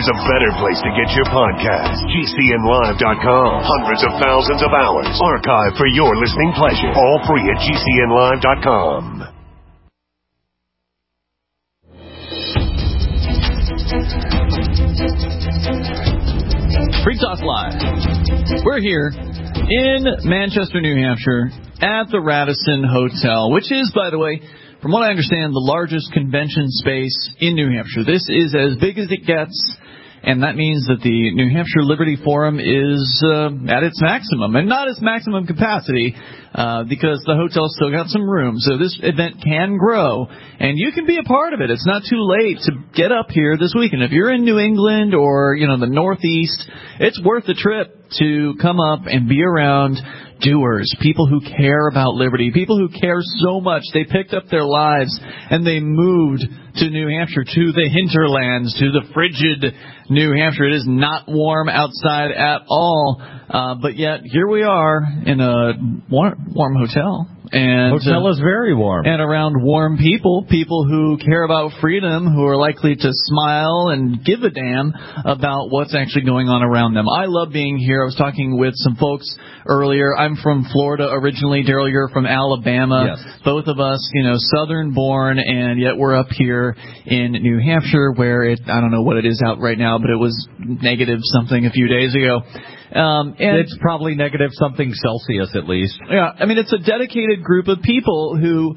there's a better place to get your podcast. GCNlive.com. Hundreds of thousands of hours archived for your listening pleasure. All free at GCNlive.com. Free Talk Live. We're here in Manchester, New Hampshire, at the Radisson Hotel, which is, by the way, from what I understand, the largest convention space in New Hampshire. This is as big as it gets, and that means that the New Hampshire Liberty Forum is at its maximum, and not its maximum capacity, because the hotel's still got some room. So this event can grow, and you can be a part of it. It's not too late to get up here this weekend. If you're in New England or, the Northeast, it's worth the trip to come up and be around doers, people who care about liberty, people who care so much they picked up their lives and they moved to New Hampshire, to the hinterlands, to the frigid New Hampshire. It is not warm outside at all, but yet here we are in a warm hotel. And hotel is very warm. And around warm people who care about freedom, who are likely to smile and give a damn about what's actually going on around them. I love being here. I was talking with some folks earlier. I'm from Florida originally. Daryl, you're from Alabama. Yes. Both of us, southern born, and yet we're up here in New Hampshire where I don't know what it is out right now, but it was negative something a few days ago. And it's probably negative something Celsius at least. Yeah, it's a dedicated group of people who,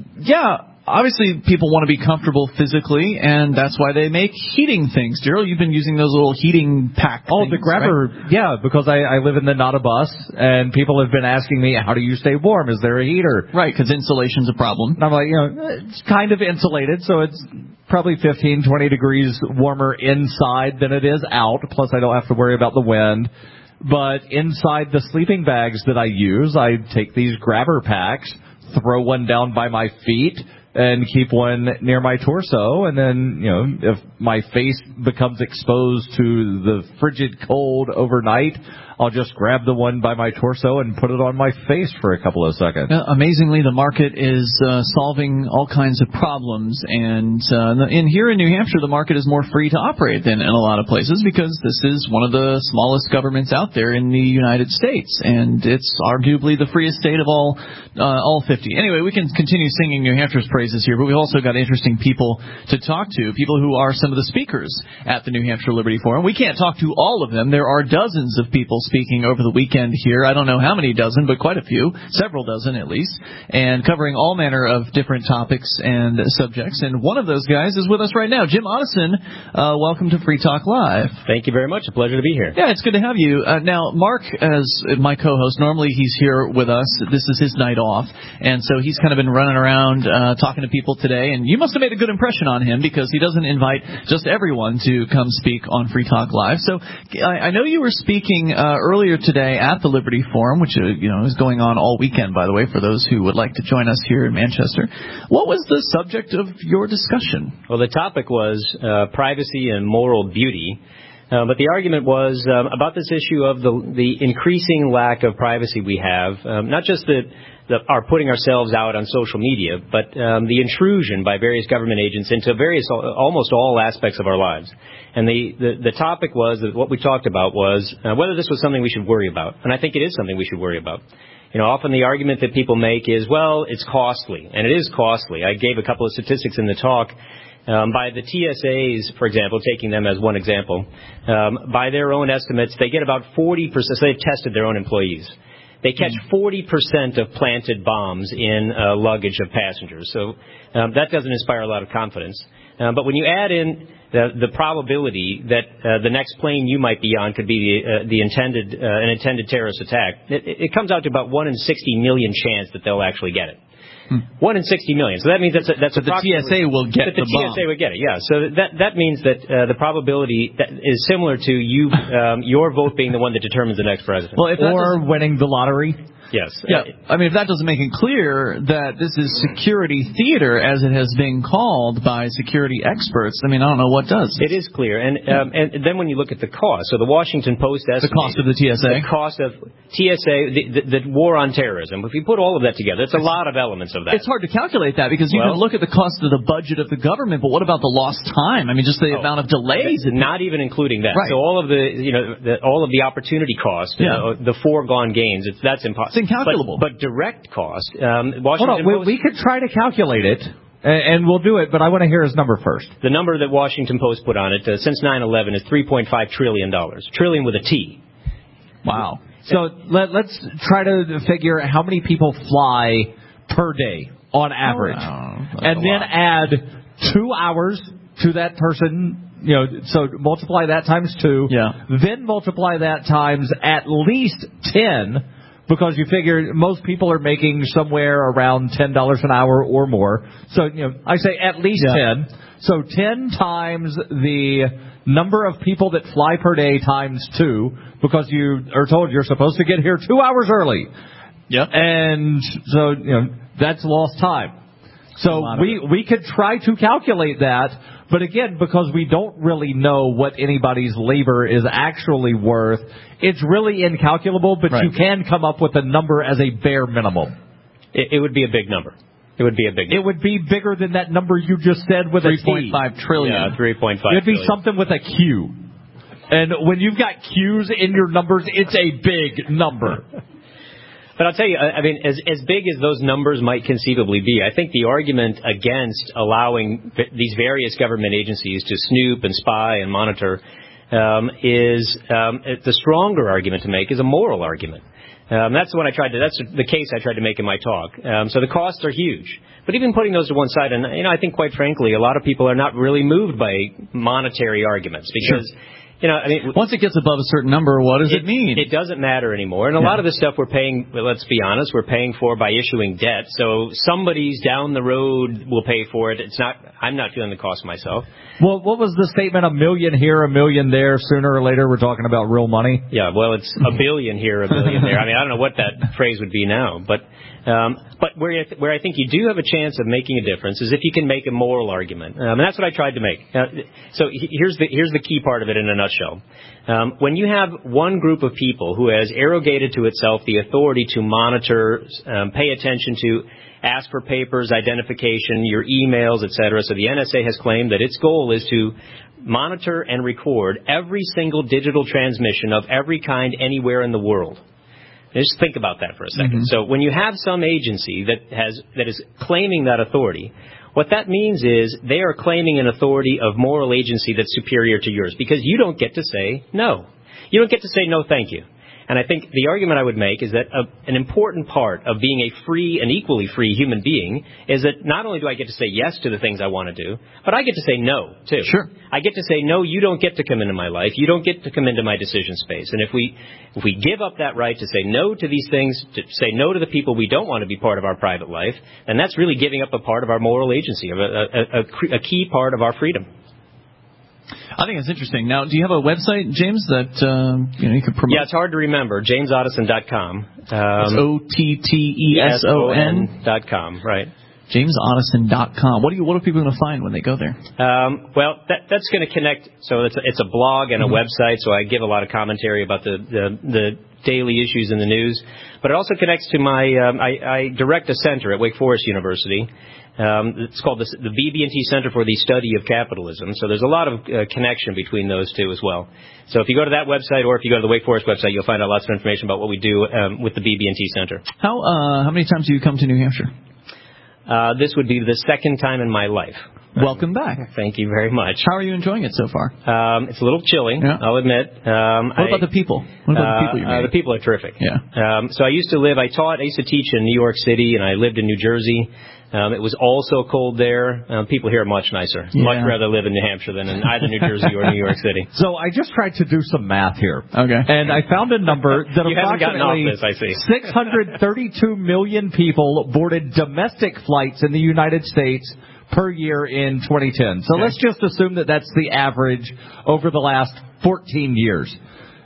obviously people want to be comfortable physically, and that's why they make heating things. Daryl, you've been using those little heating pack things. Oh, the grabber, right? Yeah, because I live in the Not a Bus, and people have been asking me, how do you stay warm? Is there a heater? Right, because insulation's a problem. And I'm like, it's kind of insulated, so it's probably 15, 20 degrees warmer inside than it is out, plus I don't have to worry about the wind. But inside the sleeping bags that I use, I take these grabber packs, throw one down by my feet, and keep one near my torso. And then, if my face becomes exposed to the frigid cold overnight, I'll just grab the one by my torso and put it on my face for a couple of seconds. Amazingly, the market is solving all kinds of problems. And here in New Hampshire, the market is more free to operate than in a lot of places because this is one of the smallest governments out there in the United States. And it's arguably the freest state of all 50. Anyway, we can continue singing New Hampshire's praises here, but we've also got interesting people to talk to, people who are some of the speakers at the New Hampshire Liberty Forum. We can't talk to all of them. There are dozens of people speaking over the weekend here. I don't know how many dozen, but quite a few, several dozen at least, and covering all manner of different topics and subjects. And one of those guys is with us right now. Jim Otteson, welcome to Free Talk Live. Thank you very much. A pleasure to be here. Yeah, it's good to have you. Now, Mark, as my co-host, normally he's here with us. This is his night off, and so he's kind of been running around talking to people today, and you must have made a good impression on him because he doesn't invite just everyone to come speak on Free Talk Live. So I know you were speaking earlier today at the Liberty Forum, which is going on all weekend, by the way, for those who would like to join us here in Manchester. What was the subject of your discussion? Well, the topic was privacy and moral beauty. But the argument was about this issue of the increasing lack of privacy we have, not just our putting ourselves out on social media, but the intrusion by various government agents into almost all aspects of our lives. And the topic was, that what we talked about was whether this was something we should worry about. And I think it is something we should worry about. Often the argument that people make is, well, it's costly. And it is costly. I gave a couple of statistics in the talk. By the TSAs, for example, taking them as one example, by their own estimates, they get about 40%. So they've tested their own employees. They catch 40% of planted bombs in luggage of passengers. So that doesn't inspire a lot of confidence. But when you add in the probability that the next plane you might be on could be an intended terrorist attack, it comes out to about 1 in 60 million chance that they'll actually get it. 1 in 60 million. So that means that's the TSA will get the bomb. TSA would get it, yeah. So that means that the probability is similar to your vote being the one that determines the next president. Well, or winning the lottery. Yes. Yeah. If that doesn't make it clear that this is security theater, as it has been called by security security experts, I mean, I don't know what does. It is clear. And then when you look at the cost, so the Washington Post estimated... The cost of the TSA? The cost of TSA, the war on terrorism. If you put all of that together, it's a lot of elements of that. It's hard to calculate that because you can look at the cost of the budget of the government, but what about the lost time? I mean, just the amount of delays. Not even including that. Right. So all of the opportunity cost, the foregone gains, that's impossible. It's incalculable. But direct cost, Washington Post... We could try to calculate it. And we'll do it, but I want to hear his number first. The number that Washington Post put on it since 9/11 is $3.5 trillion. Trillion with a T. Wow. So let's try to figure how many people fly per day on average. And then add 2 hours to that person, so multiply that times 2. Yeah. Then multiply that times at least 10. Because you figure most people are making somewhere around $10 an hour or more. So, I say at least 10. So 10 times the number of people that fly per day times 2, because you are told you're supposed to get here 2 hours early. Yep. And so, that's lost time. So we could try to calculate that. But again, because we don't really know what anybody's labor is actually worth, it's really incalculable, but you can come up with a number as a bare minimum. It would be a big number. It would be a big number. It would be bigger than that number you just said with a T. 3.5 trillion. Yeah, 3.5 It'd be something with a Q. And when you've got Q's in your numbers, it's a big number. But I'll tell you, I mean, as big as those numbers might conceivably be, I think the argument against allowing these various government agencies to snoop and spy and monitor the stronger argument to make is a moral argument. That's the case I tried to make in my talk. So the costs are huge. But even putting those to one side, and I think quite frankly, a lot of people are not really moved by monetary arguments because. Once it gets above a certain number, what does it mean? It doesn't matter anymore. And a lot of the stuff we're paying, let's be honest, we're paying for by issuing debt. So somebody's down the road will pay for it. I'm not feeling the cost myself. Well, what was the statement? $1 million here, $1 million there. Sooner or later, we're talking about real money. Yeah, well, it's $1 billion here, $1 billion there. I mean, I don't know what that phrase would be now, but where I think you do have a chance of making a difference is if you can make a moral argument, and that's what I tried to make. So here's the key part of it in a nutshell. When you have one group of people who has arrogated to itself the authority to monitor, pay attention to, ask for papers, identification, your emails, etc. So the NSA has claimed that its goal is to monitor and record every single digital transmission of every kind anywhere in the world. Just think about that for a second. So when you have some agency that is claiming that authority, what that means is they are claiming an authority of moral agency that's superior to yours because you don't get to say no. You don't get to say no, thank you. And I think the argument I would make is that an important part of being a free and equally free human being is that not only do I get to say yes to the things I want to do, but I get to say no, too. Sure. I get to say, no, you don't get to come into my life. You don't get to come into my decision space. And if we give up that right to say no to these things, to say no to the people we don't want to be part of our private life, then that's really giving up a part of our moral agency, a key part of our freedom. I think it's interesting. Now, do you have a website, James, that you could promote? Yeah, it's hard to remember. JamesOttison.com. It's OTTESON.com. Right. JamesOttison.com. What are people going to find when they go there? Well, that's going to connect. So it's a blog and a website. So I give a lot of commentary about the daily issues in the news. But it also connects to my. I direct a center at Wake Forest University. It's called the BB&T Center for the Study of Capitalism. So there's a lot of connection between those two as well. So if you go to that website or if you go to the Wake Forest website, you'll find out lots of information about what we do with the BB&T Center. How many times have you come to New Hampshire? This would be the second time in my life. Welcome back. Thank you very much. How are you enjoying it so far? It's a little chilly, I'll admit. What about the people? What about the people you meet? The people are terrific. Yeah. So I used to teach in New York City, and I lived in New Jersey. It was also cold there. People here are much nicer. Yeah. Much rather live in New Hampshire than in either New Jersey or New York City. So I just tried to do some math here. Okay. And I found a number that you haven't gotten off this, I see. 632 million people boarded domestic flights in the United States per year in 2010. So let's just assume that that's the average over the last 14 years.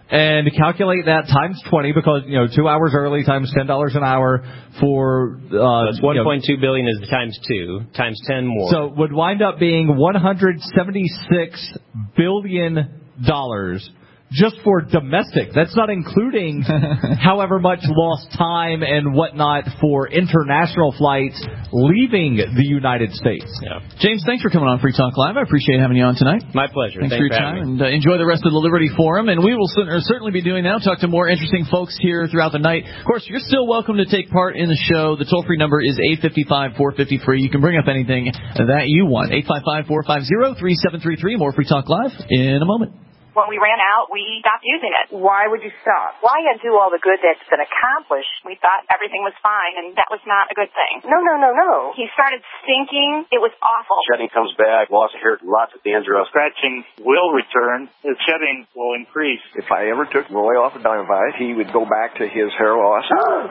and calculate that times 20 because, 2 hours early times $10 an hour for... That's $1.2 billion is times 2, times 10 more. So it would wind up being $176 billion just for domestic. That's not including however much lost time and whatnot for international flights leaving the United States. Yeah. James, thanks for coming on Free Talk Live. I appreciate having you on tonight. My pleasure. Thanks for your time. And enjoy the rest of the Liberty Forum. And we will certainly be doing that. Talk to more interesting folks here throughout the night. Of course, you're still welcome to take part in the show. The toll-free number is 855-450-FREE. You can bring up anything that you want. 855-450-3733. More Free Talk Live in a moment. When we ran out, we stopped using it. Why would you stop? Why undo all the good that's been accomplished? We thought everything was fine, and that was not a good thing. No. He started stinking. It was awful. Shedding comes back, loss of hair, lots of dandruff. Scratching will return. The shedding will increase. If I ever took Roy off of Dinovite, he would go back to his hair loss.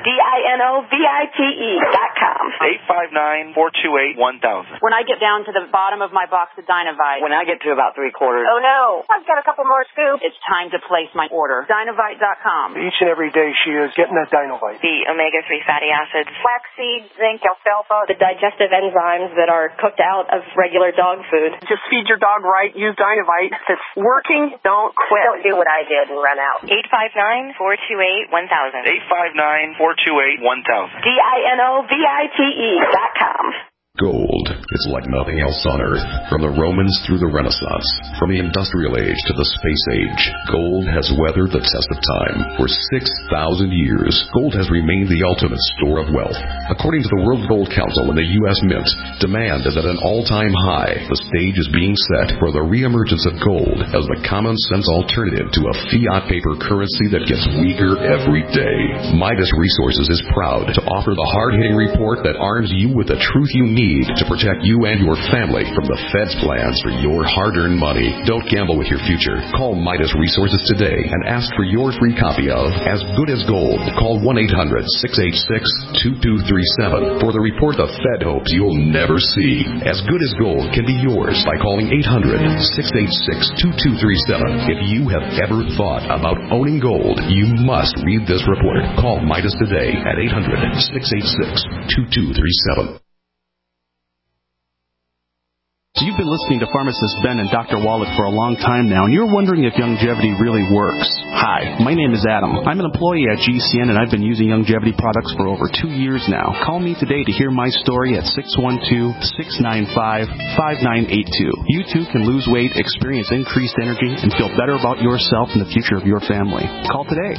DINOVITE.com. 859-428-1000. When I get down to the bottom of my box of Dinovite. When I get to about 3/4. Oh, no. I've got a couple more scoops. It's time to place my order. Dinovite.com. Each and every day she is getting that Dinovite. The omega-3 fatty acids, flaxseed, zinc, alfalfa, the digestive enzymes that are cooked out of regular dog food. Just feed your dog right. Use Dinovite. If it's working, don't quit. Don't do what I did and run out. 859-428-1000. 859-428-1000. DINOVITE.com. Gold is like nothing else on Earth. From the Romans through the Renaissance, from the Industrial Age to the Space Age, gold has weathered the test of time. For 6,000 years, gold has remained the ultimate store of wealth. According to the World Gold Council and the U.S. Mint, demand is at an all-time high. The stage is being set for the reemergence of gold as the common-sense alternative to a fiat paper currency that gets weaker every day. Midas Resources is proud to offer the hard-hitting report that arms you with the truth you need to protect you and your family from the Fed's plans for your hard-earned money. Don't gamble with your future. Call Midas Resources today and ask for your free copy of As Good as Gold. Call 1-800-686-2237 for the report the Fed hopes you'll never see. As Good as Gold can be yours by calling 800-686-2237. If you have ever thought about owning gold, you must read this report. Call Midas today at 800-686-2237. So you've been listening to pharmacist Ben and Dr. Wallach for a long time now, and you're wondering if Youngevity really works. Hi, my name is Adam. I'm an employee at GCN, and I've been using Youngevity products for over 2 years now. Call me today to hear my story at 612-695-5982. You too can lose weight, experience increased energy, and feel better about yourself and the future of your family. Call today,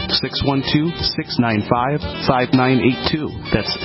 612-695-5982. That's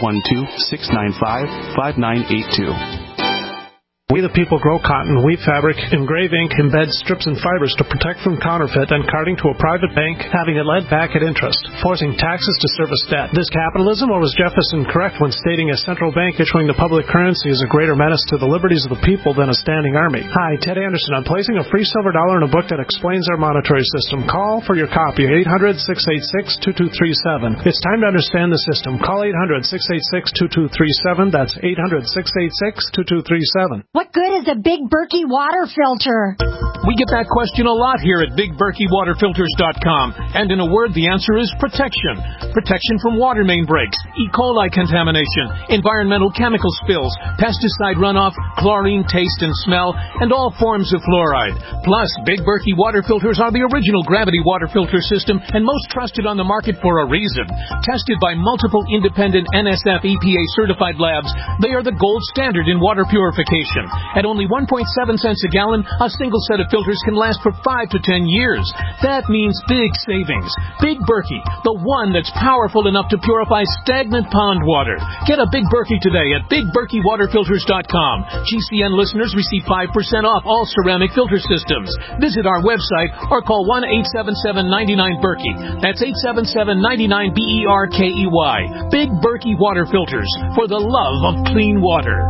612-695-5982. We the people grow cotton, weave fabric, engrave ink, embed strips and fibers to protect from counterfeit and carting to a private bank, having it lent back at interest, forcing taxes to service debt. This capitalism, or was Jefferson correct when stating a central bank issuing the public currency is a greater menace to the liberties of the people than a standing army? Hi, Ted Anderson. I'm placing a free silver dollar in a book that explains our monetary system. Call for your copy, 800-686-2237. It's time to understand the system. Call 800-686-2237. That's 800-686-2237. What good is a Big Berkey water filter? We get that question a lot here at BigBerkeyWaterFilters.com. And in a word, the answer is protection. Protection from water main breaks, E. coli contamination, environmental chemical spills, pesticide runoff, chlorine taste and smell, and all forms of fluoride. Plus, Big Berkey water filters are the original gravity water filter system and most trusted on the market for a reason. Tested by multiple independent NSF EPA certified labs, they are the gold standard in water purification. At only 1.7 cents a gallon, a single set of filters can last for 5 to 10 years. That means big savings. Big Berkey, the one that's powerful enough to purify stagnant pond water. Get a Big Berkey today at BigBerkeyWaterFilters.com. GCN listeners receive 5% off all ceramic filter systems. Visit our website or call 1-877-99-BERKEY. That's 877-99-BERKEY. Big Berkey Water Filters, for the love of clean water.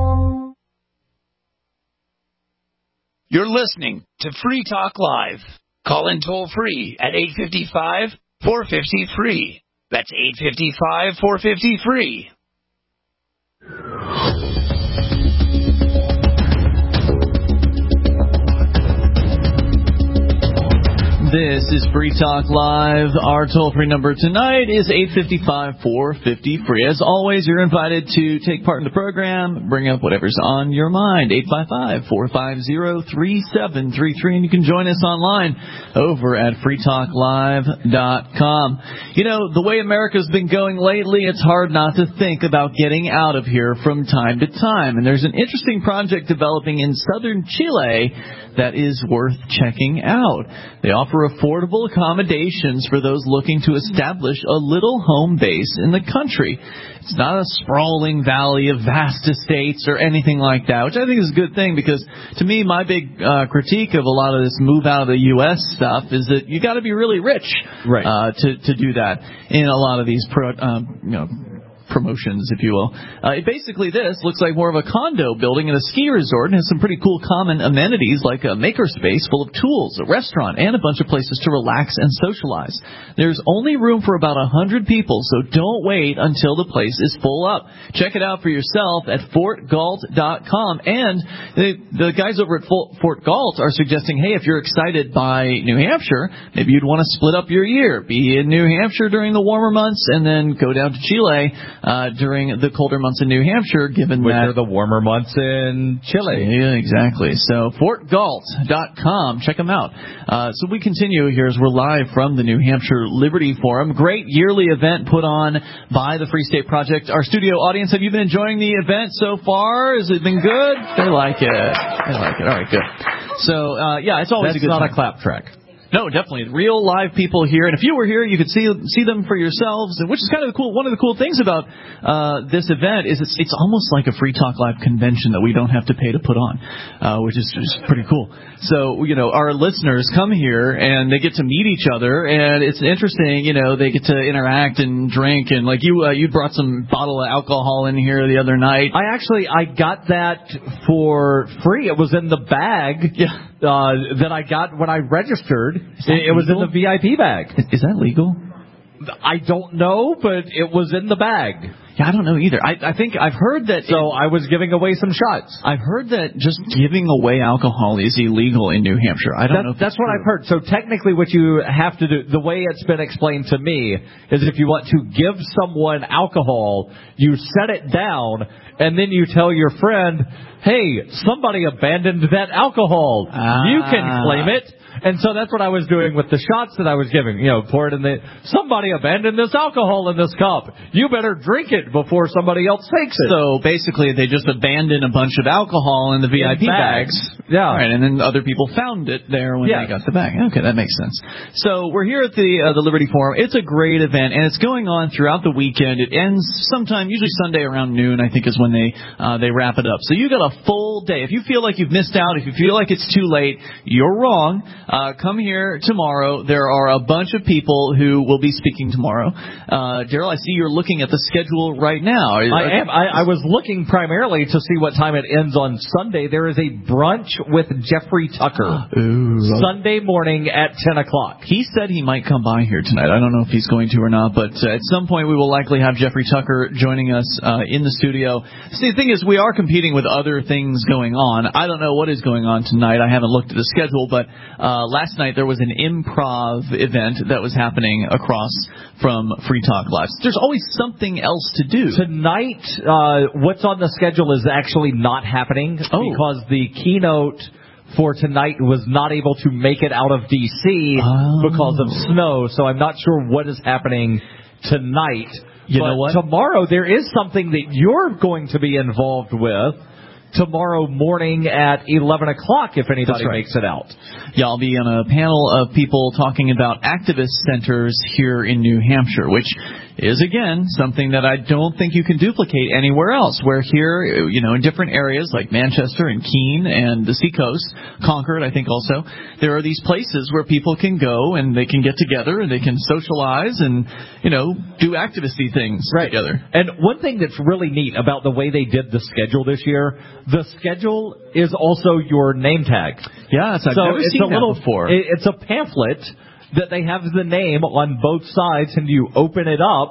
You're listening to Free Talk Live. Call in toll-free at 855-450-FREE. That's 855-450-FREE. This is Free Talk Live. Our toll-free number tonight is 855-450-FREE. As always, you're invited to take part in the program, bring up whatever's on your mind, 855-450-3733, and you can join us online over at freetalklive.com. You know, the way America's been going lately, it's hard not to think about getting out of here from time to time, and there's an interesting project developing in southern Chile that is worth checking out. They offer affordable accommodations for those looking to establish a little home base in the country. It's not a sprawling valley of vast estates or anything like that, which I think is a good thing because, to me, my big critique of a lot of this move out of the U.S. stuff is that you got to be really rich to do that in a lot of these promotions, if you will. Basically, this looks like more of a condo building in a ski resort and has some pretty cool common amenities like a makerspace full of tools, a restaurant, and a bunch of places to relax and socialize. There's only room for about 100 people, so don't wait until the place is full up. Check it out for yourself at FortGalt.com. And the guys over at Fort Galt are suggesting, hey, if you're excited by New Hampshire, maybe you'd want to split up your year. Be in New Hampshire during the warmer months and then go down to Chile during the colder months in New Hampshire, given which that are the warmer months in Chile. Yeah, exactly. So FortGalt.com, check them out. So we continue here as we're live from the New Hampshire Liberty Forum. Great yearly event put on by the Free State Project. Our studio audience, have you been enjoying the event so far? Has it been good? They like it. They like it. All right, good. So yeah, it's always a good time. That's not a clap track. No, definitely. Real live people here. And if you were here, you could see them for yourselves, which is kind of cool. One of the cool things about this event is it's almost like a Free Talk Live convention that we don't have to pay to put on, which is just pretty cool. So, you know, our listeners come here and they get to meet each other, and it's interesting, you know, they get to interact and drink. And like you brought some bottle of alcohol in here the other night. I got that for free. It was in the bag. Yeah. That I got when I registered. It was in the VIP bag. Is that legal? I don't know, but it was in the bag. Yeah, I don't know either. I think I've heard that. So I was giving away some shots. I've heard that just giving away alcohol is illegal in New Hampshire. I don't know if that's what I've heard. So technically what you have to do, the way it's been explained to me, is if you want to give someone alcohol, you set it down, and then you tell your friend, hey, somebody abandoned that alcohol. You can claim it. And so that's what I was doing with the shots that I was giving. You know, pour it in somebody abandoned this alcohol in this cup. You better drink it before somebody else takes it. So basically they just abandoned a bunch of alcohol in the VIP bags. Yeah. Right, and then other people found it there when they got the bag. Okay, that makes sense. So we're here at the Liberty Forum. It's a great event, and it's going on throughout the weekend. It ends sometime, usually Sunday around noon, I think is when they wrap it up. So you got a full day. If you feel like you've missed out, if you feel like it's too late, you're wrong. Come here tomorrow. There are a bunch of people who will be speaking tomorrow. Daryl, I see you're looking at the schedule right now. I am. I was looking primarily to see what time it ends on Sunday. There is a brunch with Jeffrey Tucker. Ooh. Sunday morning at 10 o'clock. He said he might come by here tonight. I don't know if he's going to or not, but at some point we will likely have Jeffrey Tucker joining us in the studio. See, the thing is, we are competing with other things going on. I don't know what is going on tonight. I haven't looked at the schedule, but last night there was an improv event that was happening across from Free Talk Live. There's always something else to do. Tonight, what's on the schedule is actually not happening because the keynote for tonight was not able to make it out of D.C. because of snow, so I'm not sure what is happening tonight. You know what? Tomorrow there is something that you're going to be involved with. Tomorrow morning at 11 o'clock, if anybody makes it out. Yeah, I'll be on a panel of people talking about activist centers here in New Hampshire, which is, again, something that I don't think you can duplicate anywhere else. Where here, you know, in different areas like Manchester and Keene and the Seacoast, Concord, I think also, there are these places where people can go and they can get together and they can socialize and, you know, do activist-y things together. And one thing that's really neat about the way they did the schedule this year, the schedule is also your name tag. Yeah, I've never seen that before. It's a pamphlet that they have the name on both sides, and you open it up,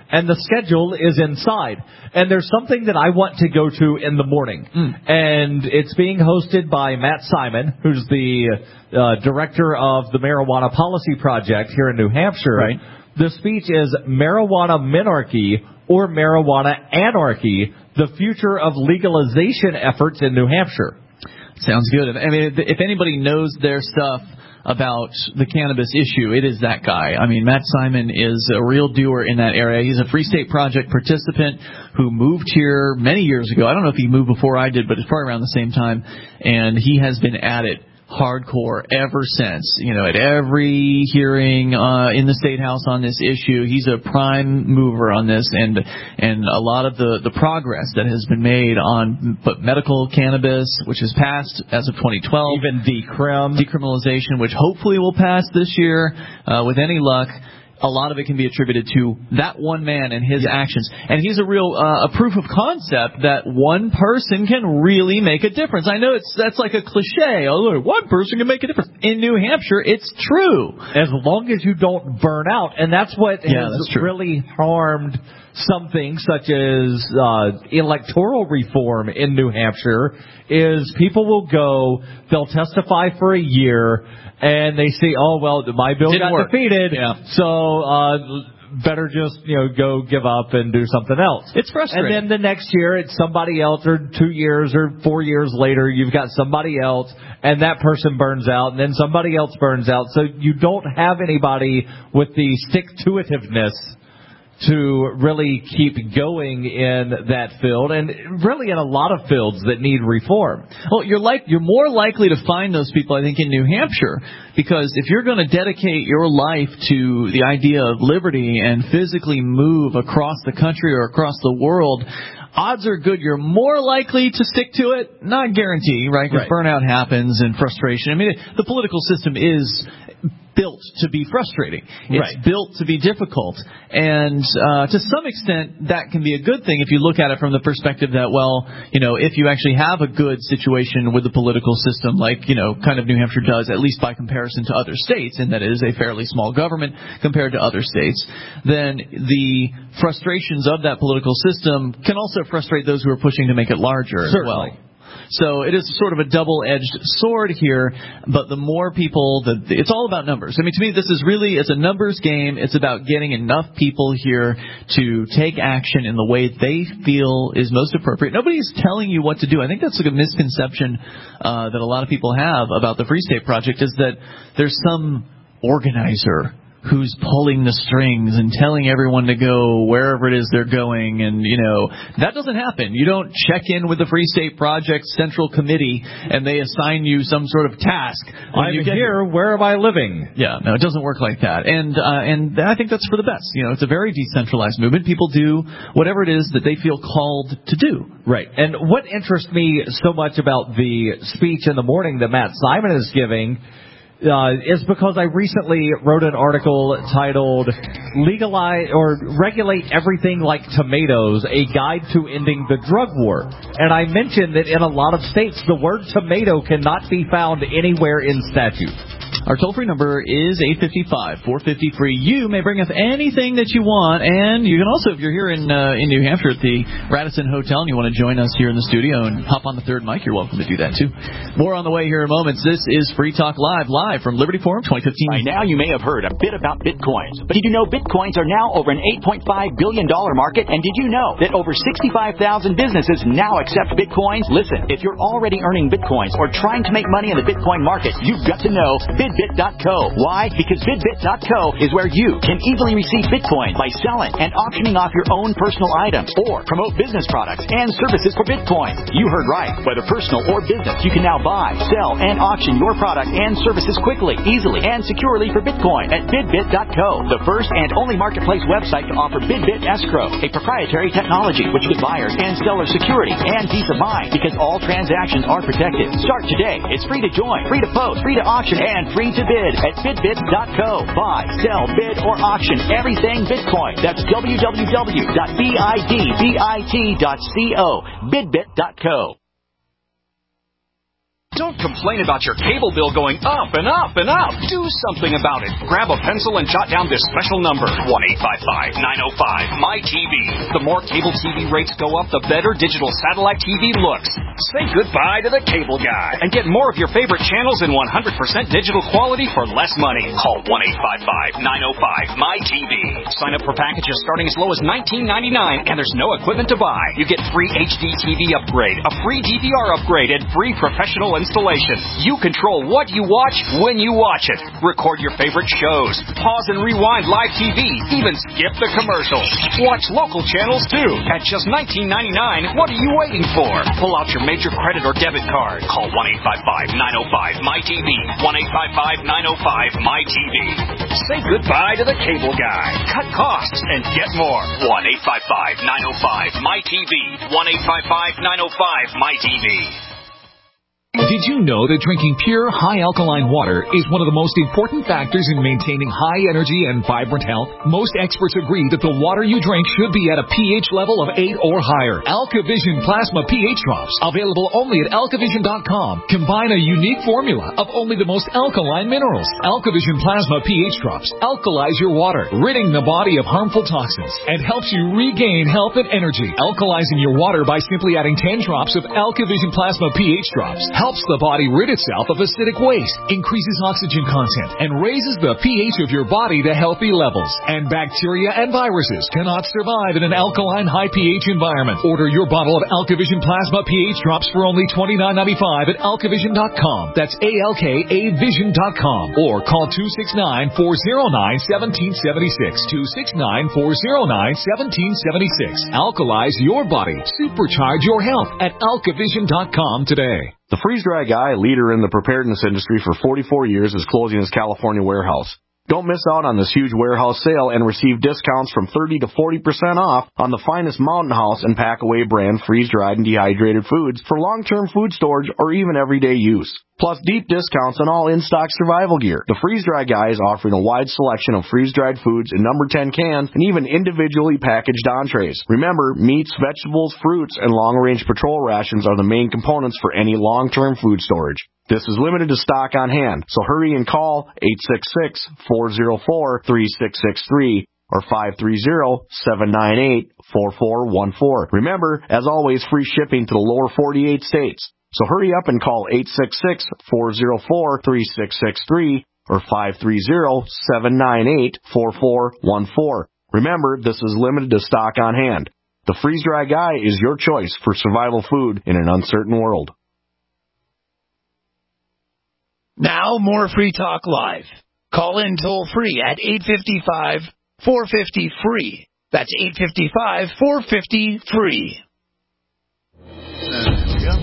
and the schedule is inside. And there's something that I want to go to in the morning. And it's being hosted by Matt Simon, who's the director of the Marijuana Policy Project here in New Hampshire. Right. The speech is Marijuana Minarchy or Marijuana Anarchy, the future of legalization efforts in New Hampshire. Sounds good. I mean, if anybody knows their stuff about the cannabis issue, it is that guy. I mean, Matt Simon is a real doer in that area. He's a Free State Project participant who moved here many years ago. I don't know if he moved before I did, but it's probably around the same time. And he has been at it hardcore ever since. You know, at every hearing in the State House on this issue, he's a prime mover on this, and a lot of the progress that has been made on medical cannabis, which has passed as of 2012, even decriminalization, which hopefully will pass this year with any luck. A lot of it can be attributed to that one man and his actions. And he's a real a proof of concept that one person can really make a difference. I know that's like a cliche. Oh, one person can make a difference. In New Hampshire, it's true. As long as you don't burn out. And that's what has really harmed something such as electoral reform in New Hampshire, is people will go, they'll testify for a year, and they say, oh, well, my bill got defeated, so better just, go give up and do something else. It's frustrating. And then the next year, it's somebody else, or 2 years or 4 years later, you've got somebody else, and that person burns out, and then somebody else burns out. So you don't have anybody with the stick-to-itiveness to really keep going in that field, and really in a lot of fields that need reform. Well, you're more likely to find those people, I think, in New Hampshire, because if you're going to dedicate your life to the idea of liberty and physically move across the country or across the world, odds are good you're more likely to stick to it. Not guarantee, right? Because burnout happens and frustration. I mean, the political system is built to be frustrating. It's built to be difficult. And to some extent, that can be a good thing if you look at it from the perspective that, well, if you actually have a good situation with the political system, like, kind of New Hampshire does, at least by comparison to other states, and that it is a fairly small government compared to other states, then the frustrations of that political system can also frustrate those who are pushing to make it larger as well. So it is sort of a double-edged sword here, but the more people, it's all about numbers. I mean, to me, it's a numbers game. It's about getting enough people here to take action in the way they feel is most appropriate. Nobody's telling you what to do. I think that's like a misconception that a lot of people have about the Free State Project, is that there's some organizer who's pulling the strings and telling everyone to go wherever it is they're going. And, that doesn't happen. You don't check in with the Free State Project Central Committee and they assign you some sort of task. I'm here. Where am I living? Yeah, no, it doesn't work like that. And I think that's for the best. It's a very decentralized movement. People do whatever it is that they feel called to do. Right. And what interests me so much about the speech in the morning that Matt Simon is giving is because I recently wrote an article titled "Legalize or Regulate Everything Like Tomatoes, a Guide to Ending the Drug War." And I mentioned that in a lot of states, the word tomato cannot be found anywhere in statute. Our toll-free number is 855-450-FREE. You may bring up anything that you want, and you can also, if you're here in New Hampshire at the Radisson Hotel and you want to join us here in the studio and hop on the third mic, you're welcome to do that too. More on the way here in moments. This is Free Talk Live from Liberty Forum 2015. By now you may have heard a bit about Bitcoins, but did you know Bitcoins are now over an $8.5 billion market? And did you know that over 65,000 businesses now accept Bitcoins? Listen, if you're already earning Bitcoins or trying to make money in the Bitcoin market, you've got to know BidBit.co. Why? Because BidBit.co is where you can easily receive Bitcoin by selling and auctioning off your own personal items or promote business products and services for Bitcoin. You heard right. Whether personal or business, you can now buy, sell, and auction your product and services quickly, easily, and securely for Bitcoin at BidBit.co, the first and only marketplace website to offer BidBit Escrow, a proprietary technology which gives buyers and sellers security and peace of mind because all transactions are protected. Start today. It's free to join, free to post, free to auction, and free to bid at BidBit.co. Buy, sell, bid, or auction everything Bitcoin. That's www.bidbit.co. BidBit.co. Don't complain about your cable bill going up and up and up. Do something about it. Grab a pencil and jot down this special number, 1-855-905-MY-TV. The more cable TV rates go up, the better digital satellite TV looks. Say goodbye to the cable guy and get more of your favorite channels in 100% digital quality for less money. Call 1-855-905-MY-TV. Sign up for packages starting as low as $19.99, and there's no equipment to buy. You get free HD TV upgrade, a free DVR upgrade, and free professional installation. You control what you watch when you watch it. Record your favorite shows. Pause and rewind live TV. Even skip the commercials. Watch local channels too. At just $19.99, what are you waiting for? Pull out your major credit or debit card. Call 1-855-905-MY-TV. 1-855-905-MY-TV. Say goodbye to the cable guy. Cut costs and get more. 1-855-905-MY-TV. 1-855-905-MY-TV. Did you know that drinking pure, high-alkaline water is one of the most important factors in maintaining high energy and vibrant health? Most experts agree that the water you drink should be at a pH level of 8 or higher. AlkaVision Plasma pH Drops, available only at alkavision.com, combine a unique formula of only the most alkaline minerals. AlkaVision Plasma pH Drops alkalize your water, ridding the body of harmful toxins, and helps you regain health and energy. Alkalizing your water by simply adding 10 drops of AlkaVision Plasma pH Drops helps the body rid itself of acidic waste, increases oxygen content, and raises the pH of your body to healthy levels. And bacteria and viruses cannot survive in an alkaline high pH environment. Order your bottle of AlkaVision Plasma pH Drops for only $29.95 at alkavision.com. That's ALKAvision.com. Or call 269-409-1776. 269-409-1776. Alkalize your body. Supercharge your health at alkavision.com today. The freeze-dry guy, a leader in the preparedness industry for 44 years, is closing his California warehouse. Don't miss out on this huge warehouse sale and receive discounts from 30 to 40% off on the finest Mountain House and Packaway brand freeze-dried and dehydrated foods for long-term food storage or even everyday use. Plus deep discounts on all in-stock survival gear. The Freeze-Dry Guy is offering a wide selection of freeze-dried foods in number 10 cans and even individually packaged entrees. Remember, meats, vegetables, fruits, and long-range patrol rations are the main components for any long-term food storage. This is limited to stock on hand, so hurry and call 866-404-3663 or 530-798-4414. Remember, as always, free shipping to the lower 48 states. So hurry up and call 866-404-3663 or 530-798-4414. Remember, this is limited to stock on hand. The Freeze-Dry Guy is your choice for survival food in an uncertain world. Now, more Free Talk Live. Call in toll-free at 855-450-FREE. That's 855-450-FREE. There we go.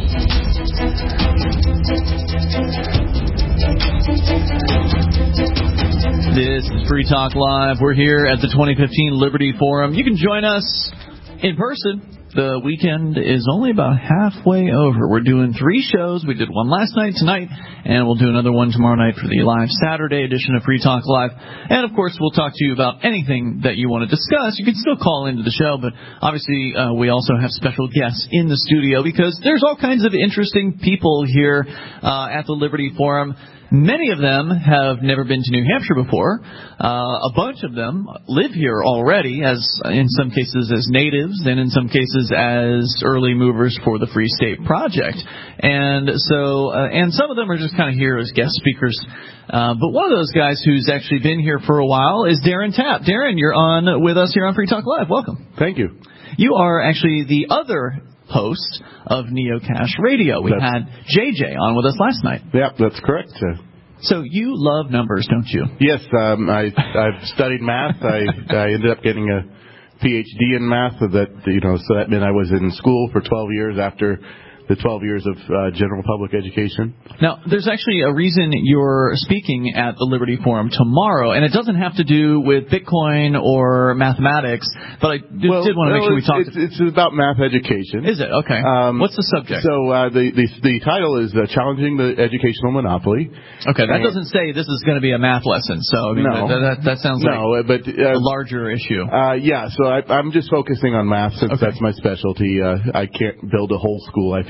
This is Free Talk Live. We're here at the 2015 Liberty Forum. You can join us in person. The weekend is only about halfway over. We're doing 3 shows. We did one last night, tonight, and we'll do another one tomorrow night for the live Saturday edition of Free Talk Live. And, of course, we'll talk to you about anything that you want to discuss. You can still call into the show, but obviously we also have special guests in the studio because there's all kinds of interesting people here at the Liberty Forum. Many of them have never been to New Hampshire before. A bunch of them live here already, as in some cases as natives, and in some cases as early movers for the Free State Project. And so, and some of them are just kind of here as guest speakers. But one of those guys who's actually been here for a while is Darren Tapp. Darren, you're on with us here on Free Talk Live. Welcome. Thank you. You are actually the other host of Neocash Radio. We had JJ on with us last night. Yep, that's correct. So you love numbers, don't you? Yes, I've studied math. I ended up getting a PhD in math, so that meant I was in school for 12 years after the 12 years of general public education. Now, there's actually a reason you're speaking at the Liberty Forum tomorrow, and it doesn't have to do with Bitcoin or mathematics, but I did want to make sure we talked. It's about math education. Is it? Okay. What's the subject? So the title is Challenging the Educational Monopoly. Okay, that doesn't say this is going to be a math lesson, so I mean, no. That sounds like a larger issue. Yeah, so I'm just focusing on math since that's my specialty. I can't build a whole school, I feel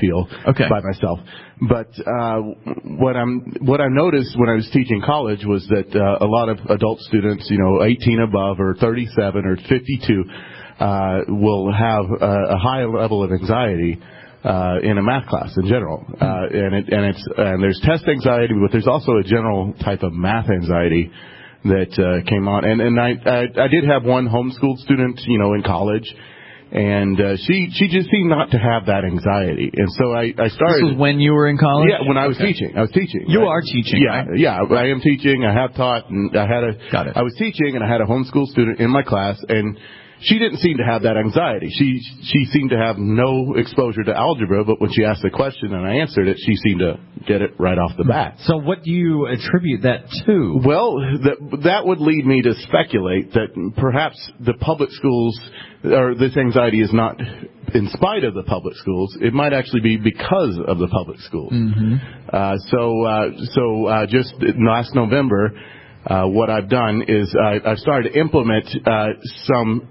feel by myself. But what I noticed when I was teaching college was that a lot of adult students, 18 above or 37 or 52, will have a high level of anxiety in a math class in general, and there's test anxiety, but there's also a general type of math anxiety that came on. And I did have one homeschooled student, in college, and she just seemed not to have that anxiety. And so I started. This was when you were in college? Yeah, when I was teaching. You are teaching, right? Yeah, I am teaching. I have taught, and I was teaching, and I had a homeschool student in my class, and she didn't seem to have that anxiety. She seemed to have no exposure to algebra, but when she asked the question and I answered it, she seemed to get it right off the bat. So what do you attribute that to? Well, that would lead me to speculate that perhaps the public schools, or this anxiety is not in spite of the public schools. It might actually be because of the public schools. Mm-hmm. So just last November, what I've done is I've started to implement some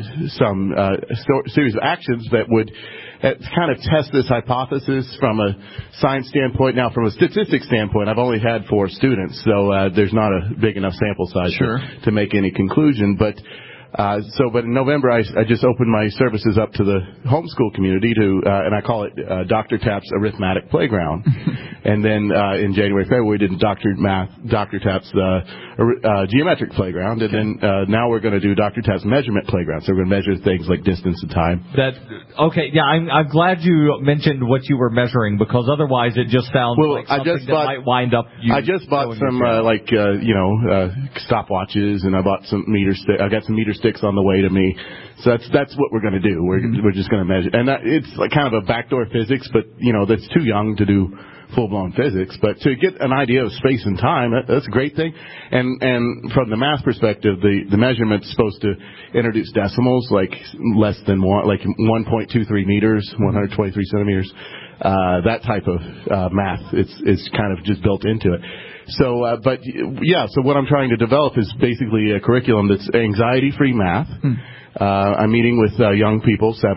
series of actions that would kind of test this hypothesis from a science standpoint. Now, from a statistics standpoint, I've only had 4 students, so there's not a big enough sample size to make any conclusion. But in November, I just opened my services up to the homeschool community and I call it Dr. Tapp's Arithmetic Playground. And then in January, February, we did Dr. Tapp's Geometric Playground. And then now we're going to do Dr. Tapp's Measurement Playground. So we're going to measure things like distance and time. I'm glad you mentioned what you were measuring, because otherwise it just sounds like something that might wind up. I just bought some stopwatches, and I bought some meter sticks. I got some meter sticks on the way to me. So that's what we're going to do. We're just going to measure. And it's like kind of a backdoor physics, but, that's too young to do full-blown physics. But to get an idea of space and time, that's a great thing. And from the math perspective, the measurement's supposed to introduce decimals, like less than 1.23 meters, 123 centimeters. That type of math is kind of just built into it. So what I'm trying to develop is basically a curriculum that's anxiety-free math. I'm meeting with young people, 6,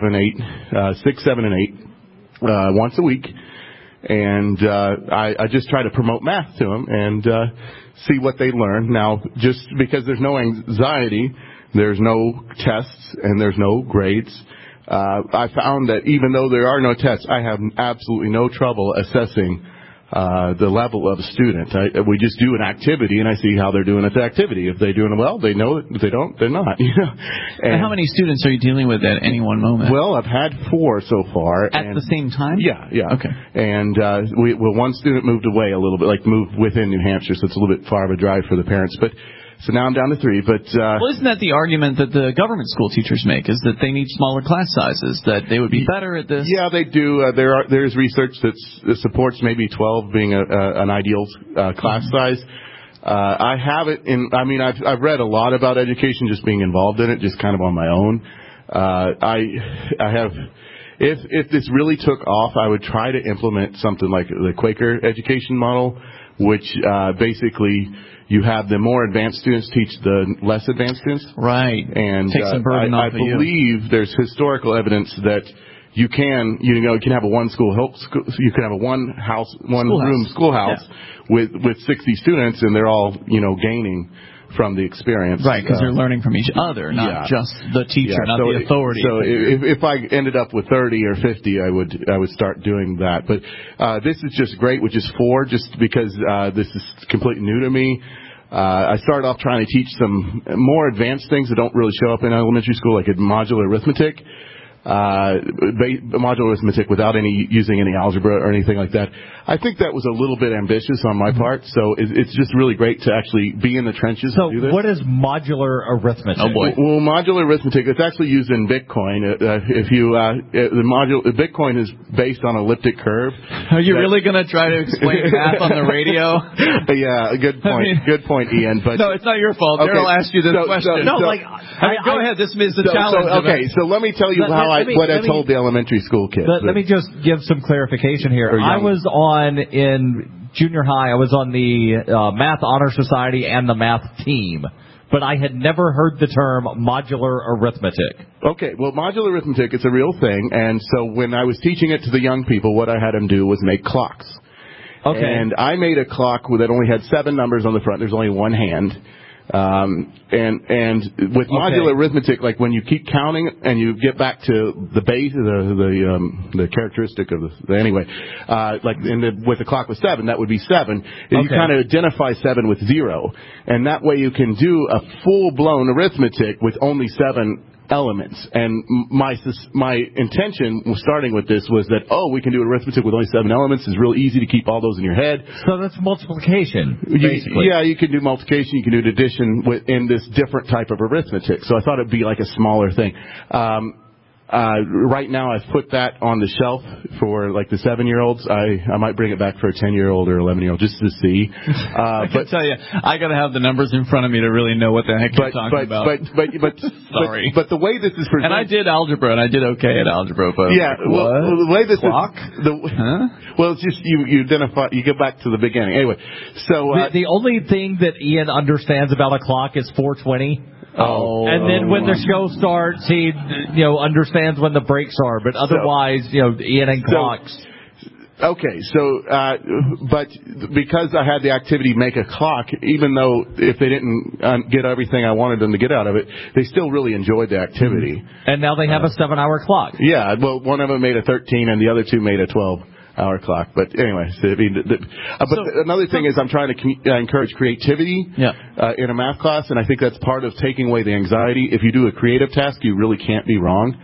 7, and 8, once a week. And I just try to promote math to them and see what they learn. Now, just because there's no anxiety, there's no tests, and there's no grades, I found that even though there are no tests, I have absolutely no trouble assessing the level of a student. We just do an activity, and I see how they're doing at the activity. If they're doing it well, they know it. If they don't, they're not. And how many students are you dealing with at any one moment? Well, I've had 4 so far. At the same time? Yeah. Okay. And one student moved away a little bit, moved within New Hampshire, so it's a little bit far of a drive for the parents. So now I'm down to 3, but... well, isn't that the argument that the government school teachers make, is that they need smaller class sizes, that they would be better at this? Yeah, they do. There's research that supports maybe 12 being an ideal class size. I have it I've read a lot about education, just being involved in it, just kind of on my own. I have... If this really took off, I would try to implement something like the Quaker education model, which basically... You have the more advanced students teach the less advanced students. Right. And take some burden off of you. I believe there's historical evidence that you can have a you can have a one room schoolhouse with 60 students, and they're all, gaining from the experience. Right, because they're learning from each other, not just the teacher, not the authority. So if I ended up with 30 or 50, I would start doing that. But this is just great, which is 4, just because this is completely new to me. I started off trying to teach some more advanced things that don't really show up in elementary school, like modular arithmetic. Modular arithmetic without using any algebra or anything like that. I think that was a little bit ambitious on my part, so it's just really great to actually be in the trenches and do this. So what is modular arithmetic? Oh boy. Well, modular arithmetic, it's actually used in Bitcoin. Bitcoin is based on elliptic curve. Are you really going to try to explain math on the radio? Yeah, good point. Good point, Ian. But no, it's not your fault. Okay. Daryl asked you this question. Go ahead. This is the challenge. So let me tell you what I told the elementary school kids. Let me just give some clarification here. I was on in junior high, I was on the Math Honor Society and the math team. But I had never heard the term modular arithmetic. Okay, well, modular arithmetic, it's a real thing. And so when I was teaching it to the young people, what I had them do was make clocks. Okay. And I made a clock that only had 7 numbers on the front. There's only one hand. And with modular arithmetic, like when you keep counting and you get back to the base, the characteristic of anyway, with the clock with 7, that would be 7. And you kind of identify 7 with 0, and that way you can do a full-blown arithmetic with only 7 elements. And my intention starting with this was that, we can do arithmetic with only 7 elements. It's real easy to keep all those in your head. So that's multiplication, basically. Yeah, you can do multiplication, you can do addition in this different type of arithmetic. So I thought it'd be like a smaller thing. Right now I've put that on the shelf for like the 7-year-olds. I might bring it back for a 10-year-old or 11-year-old just to see. I can tell you, I got to have the numbers in front of me to really know what the heck you're talking about. Sorry. But the way this is presented... And I did algebra, and I did okay at algebra. But the way this clock? Well, it's just you identify, you get back to the beginning. Anyway, so... the only thing that Ian understands about a clock is 420. And then when the show starts, he understands when the breaks are. But otherwise, Ian and clocks. Okay, but because I had the activity make a clock, even though if they didn't get everything I wanted them to get out of it, they still really enjoyed the activity. And now they have a 7-hour clock. Yeah, well, one of them made a 13 and the other 2 made a 12-hour clock. But anyway, another thing is I'm trying to encourage creativity in a math class, and I think that's part of taking away the anxiety. If you do a creative task, you really can't be wrong.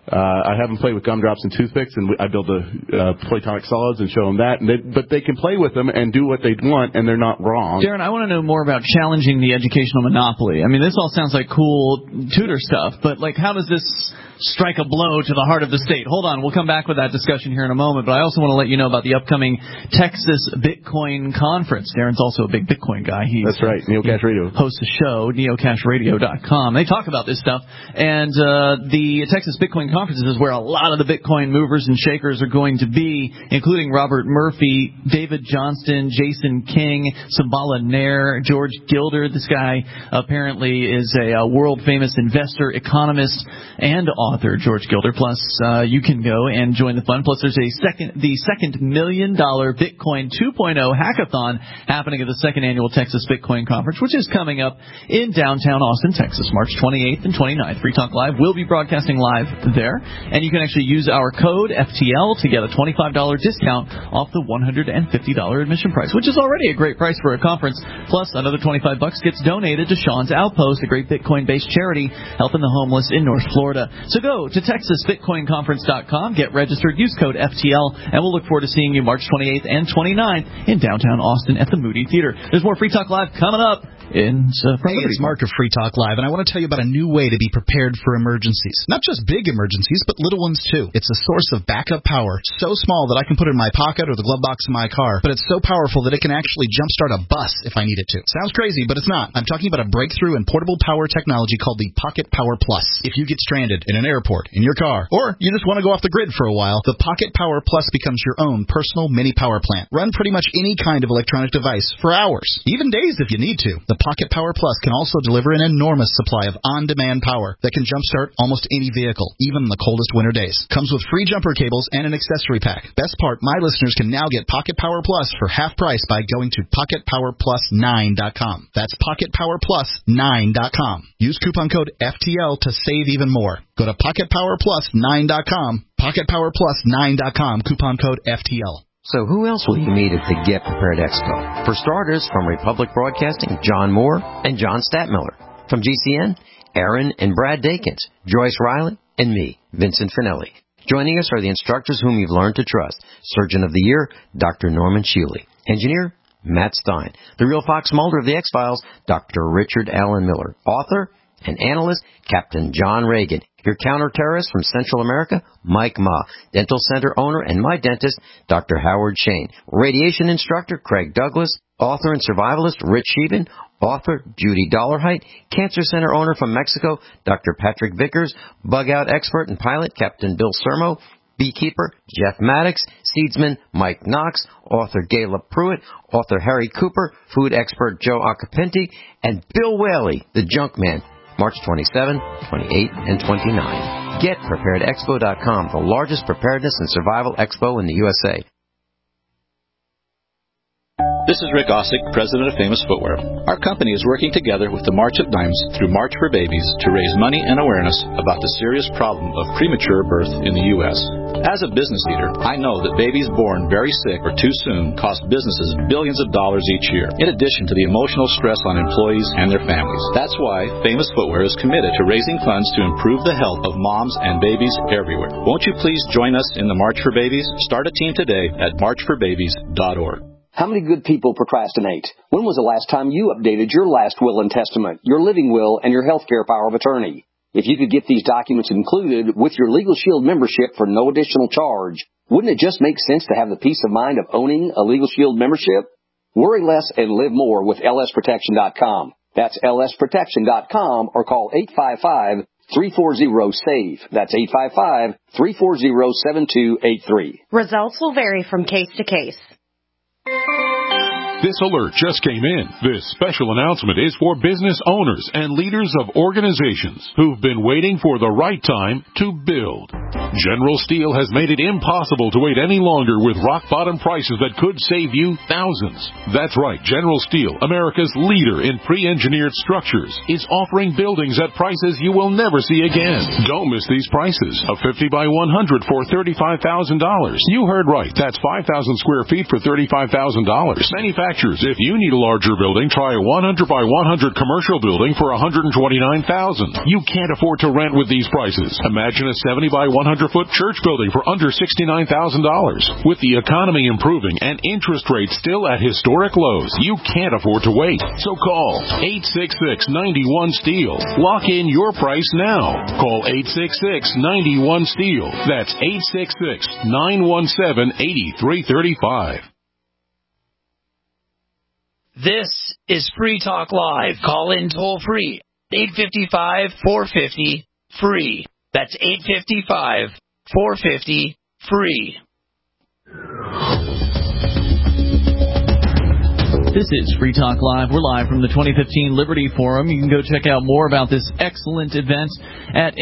I have them play with gumdrops and toothpicks, and I build the Platonic solids and show them that. But they can play with them and do what they want, and they're not wrong. Darren, I want to know more about challenging the educational monopoly. I mean, this all sounds like cool tutor stuff, but how does this strike a blow to the heart of the state? Hold on, we'll come back with that discussion here in a moment, but I also want to let you know about the upcoming Texas Bitcoin Conference. Darren's also a big Bitcoin guy. That's right, Neocash Radio. Hosts a show, neocashradio.com. They talk about this stuff, and the Texas Bitcoin Conference is where a lot of the Bitcoin movers and shakers are going to be, including Robert Murphy, David Johnston, Jason King, Sambala Nair, George Gilder. This guy apparently is a world-famous investor, economist, and author, George Gilder. Plus, you can go and join the fun. Plus, there's the second $1 million Bitcoin 2.0 hackathon happening at the second annual Texas Bitcoin Conference, which is coming up in downtown Austin, Texas, March 28th and 29th. Free Talk Live will be broadcasting live there, and you can actually use our code FTL to get a $25 discount off the $150 admission price, which is already a great price for a conference. Plus, another $25 gets donated to Sean's Outpost, a great Bitcoin-based charity helping the homeless in North Florida. So go to TexasBitcoinConference.com, get registered, use code FTL, and we'll look forward to seeing you March 28th and 29th in downtown Austin at the Moody Theater. There's more Free Talk Live coming up. Hey, it's Mark of Free Talk Live, and I want to tell you about a new way to be prepared for emergencies. Not just big emergencies, but little ones too. It's a source of backup power, so small that I can put it in my pocket or the glove box in my car, but it's so powerful that it can actually jumpstart a bus if I need it to. Sounds crazy, but it's not. I'm talking about a breakthrough in portable power technology called the Pocket Power Plus. If you get stranded in an airport, in your car, or you just want to go off the grid for a while, the Pocket Power Plus becomes your own personal mini power plant. Run pretty much any kind of electronic device for hours, even days if you need to. The Pocket Power Plus can also deliver an enormous supply of on-demand power that can jumpstart almost any vehicle, even the coldest winter days. Comes with free jumper cables and an accessory pack. Best part, my listeners can now get Pocket Power Plus for half price by going to PocketPowerPlus9.com. That's PocketPowerPlus9.com. Use coupon code FTL to save even more. Go to PocketPowerPlus9.com, PocketPowerPlus9.com, coupon code FTL. So who else will you meet at the Get Prepared Expo? For starters, from Republic Broadcasting, John Moore and John Statmiller. From GCN, Aaron and Brad Dakins, Joyce Riley, and me, Vincent Finelli. Joining us are the instructors whom you've learned to trust. Surgeon of the Year, Dr. Norman Shealy. Engineer, Matt Stein. The real Fox Mulder of the X-Files, Dr. Richard Allen Miller. Author and analyst, Captain John Reagan. Your counter-terrorist from Central America, Mike Ma. Dental Center owner and my dentist, Dr. Howard Shane. Radiation instructor, Craig Douglas. Author and survivalist, Rich Sheben. Author, Judy Dollarhite. Cancer Center owner from Mexico, Dr. Patrick Vickers. Bug-out expert and pilot, Captain Bill Sermo. Beekeeper Jeff Maddox, seedsman Mike Knox, author Gayla Pruitt, author Harry Cooper, food expert Joe Acapinti, and Bill Whaley, the Junk Man, March 27, 28, and 29. Get PreparedExpo.com, the largest preparedness and survival expo in the USA. This is Rick Ossick, president of Famous Footwear. Our company is working together with the March of Dimes through March for Babies to raise money and awareness about the serious problem of premature birth in the U.S. As a business leader, I know that babies born very sick or too soon cost businesses billions of dollars each year, in addition to the emotional stress on employees and their families. That's why Famous Footwear is committed to raising funds to improve the health of moms and babies everywhere. Won't you please join us in the March for Babies? Start a team today at marchforbabies.org. How many good people procrastinate? When was the last time you updated your last will and testament, your living will, and your healthcare power of attorney? If you could get these documents included with your Legal Shield membership for no additional charge, wouldn't it just make sense to have the peace of mind of owning a Legal Shield membership? Worry less and live more with lsprotection.com. That's lsprotection.com or call 855-340-SAVE. That's 855-340-7283. Results will vary from case to case. This alert just came in. This special announcement is for business owners and leaders of organizations who've been waiting for the right time to build. General Steel has made it impossible to wait any longer with rock-bottom prices that could save you thousands. That's right, General Steel, America's leader in pre-engineered structures, is offering buildings at prices you will never see again. Don't miss these prices. A 50 by 100 for $35,000. You heard right. That's 5,000 square feet for $35,000. Manufacturers, if you need a larger building, try a 100 by 100 commercial building for $129,000. You can't afford to rent with these prices. Imagine a 70 by 100-foot church building for under $69,000. With the economy improving and interest rates still at historic lows, you can't afford to wait. So call 866-91-STEEL. Lock in your price now. Call 866-91-STEEL. That's 866-917-8335. This is Free Talk Live. Call in toll free. 855-450-FREE. That's 855-450-FREE. This is Free Talk Live. We're live from the 2015 Liberty Forum. You can go check out more about this excellent event at